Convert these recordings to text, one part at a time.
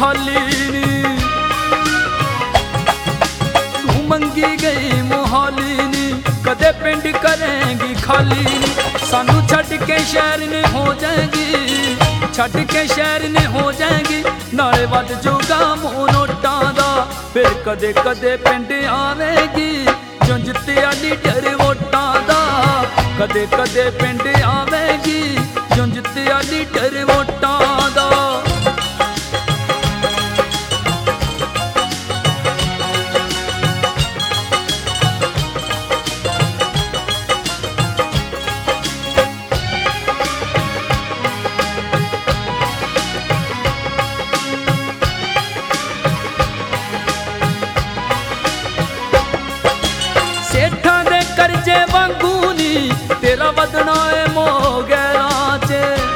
खाली नी। तू मंगी गई मोहाली नी, कदे पिंड करेंगी खाली नी। सानू छड़ के शहर ने हो जाएगी, छड़ के शहर ने हो जाएगी, नाले वध जूगा मूंह नोटां दा। फिर कदे कदे पिंड आवेगी, जो जित्तिया लीडर वोटां दा। कदे कदे पिंड आवेगी, जो जित्तिया लीडर वोटां दा। सेठा दे करजे वांगू नी, तेरा वदना है मोह गैरां च।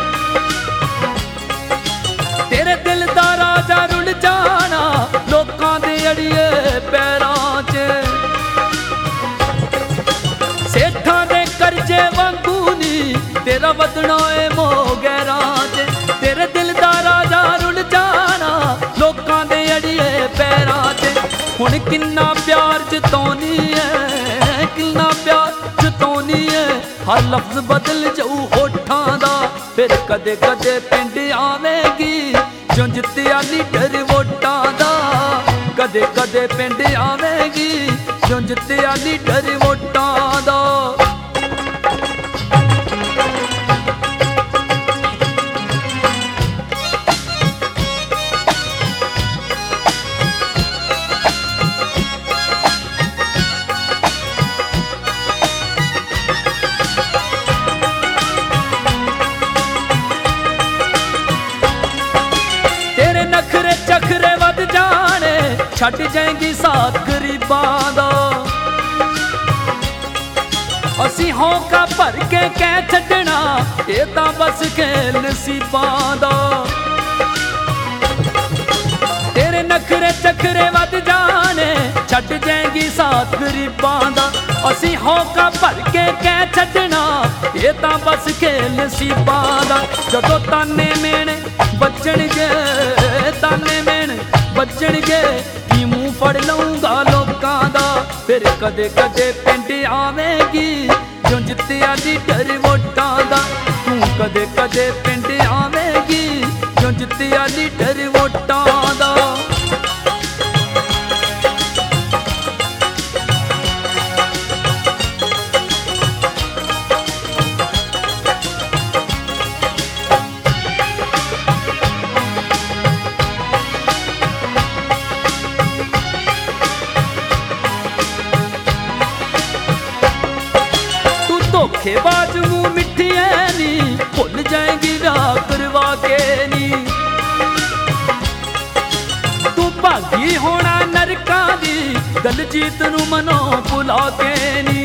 तेरे दिल दा राजा रुल जाना, लोकां दे अड़िए पैरां च। सेठा दे करजे वांगू नी, तेरा वदना है मोह गैरां च। तेरे दिल दा राजा रुल जाना, लोकां दे अड़िए पैरां च। हुण किन्ना प्यार जतौनी है, किन्ना प्यार जतौनी है, हर लफ्ज बदल जाऊ होठां दा। फिर कदे कदे पिंड आवेगी, जो जित्तिया लीडर वोटां दा। कदे कदे पिंड आवेगी, जो जित्तिया लीडर वोटां दा। तेरे नखरे चखरे वध जाने, छड़ जाएंगी साथ गरीबां दा। असी होंका भर के कह छड्डना, ये तां बस खेल नसीबां दा। तेरे नखरे चखरे वध जाने, छड़ जाएंगी साथ गरीबां दा। असी होंका भर के कह छड्डना, ये तां बस खेल नसीबां दा। जदों ताने मेने बचणगे, ताने मेने बचणगे, की मूंह फड़ लऊंगा लोकां दा। फिर कदे कदे पिंड आवेगी, जो जित्तिया लीडर वोटां दा। तू कदे कदे पिंड आवेगी, जो जित्तिया लीडर वोटां दा। धोखेबाज मुँह मिठी है नी, भुल जाएंगी राह करवा के नी। तू भागी होना नरकां दी, दलजीत नू मनो भुला के नी।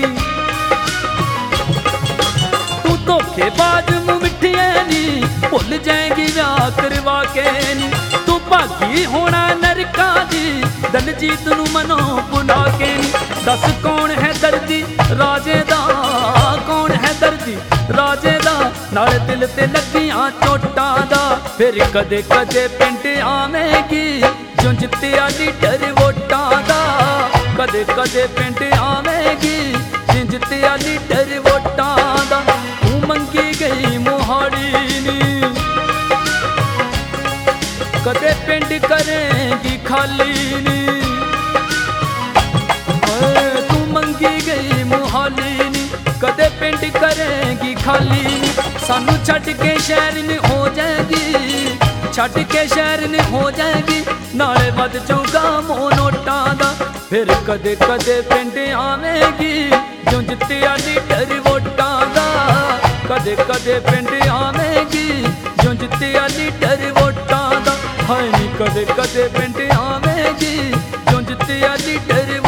तू धोखेबाज मुँह मिठी है नी, भुल जाएंगी राह करवा के नी। तू भागी होना नरकां दी, दलजीत नू मनो भुला के नी। दस कौन है दर्दी राजे दा, कौन है दर्दी राजे दा, नाले दिल ते लगियां चोटां दा। फिर कदे कदे पिंड आवेगी, जो जित्तिया लीडर वोटां दा। कदे कदे पिंड आवेगी, जो जित्तिया लीडर वोटां दा। तू मंगी गई मोहाली नी, कदे पिंड करेंगी खाली नी। तू मंगी गई मोहाली नी, कदे पिंड करेंगी खाली नी। सानू छड़ के शहर ने हो जाएगी, छड़ के शहर ने हो जाएगी, नाले वध जाऊगा मूंह नोटां दा। फिर कदे कदे पिंड आवेगी, जो जित्तिया लीडर वोटां दा। कदे कदे पिंड आवेगी, जो जित्तिया लीडर वोटां दा। हाय नी कदे कदे पिंड आवेगी, जो जित्तिया लीडर